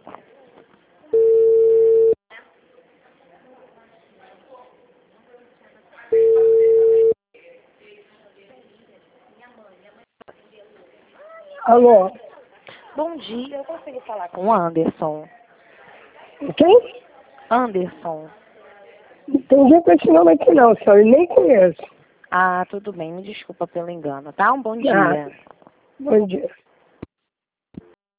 Alô? Bom dia, eu consigo falar com o Anderson. Quem? Anderson. Não tem dia com esse nome aqui não, senhor. Eu nem conheço. Ah, tudo bem, me desculpa pelo engano, tá? Um bom dia. Bom dia.